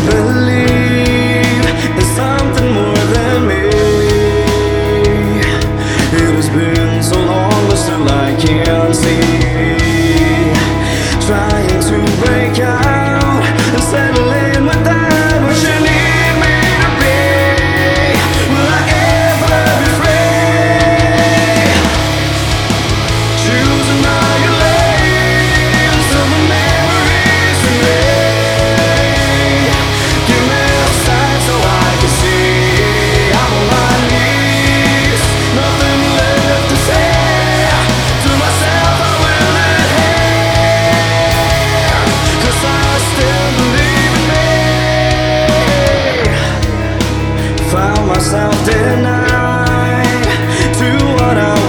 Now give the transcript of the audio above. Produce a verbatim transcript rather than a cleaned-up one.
believe in something more than me. It has been so long, but still I can't see. Trying to break out and settle in without what you need me to be. Will I ever be free? Choosing all your lanes till the memories remain. Give me a sign so I can see. I'm on my knees, nothing left to say. To myself I will adhere, 'cause I still believe in me. Found myself denied to what I